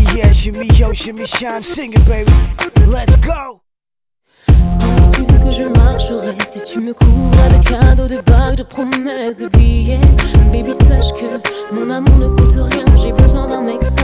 yeah, shimmy yo, shimmy shine, sing it baby, let's go. Penses-tu que je marcherai si tu me couvres de cadeaux, de bagues, de promesses, de billets? Baby, sache que mon amour ne coûte rien, j'ai besoin d'un mec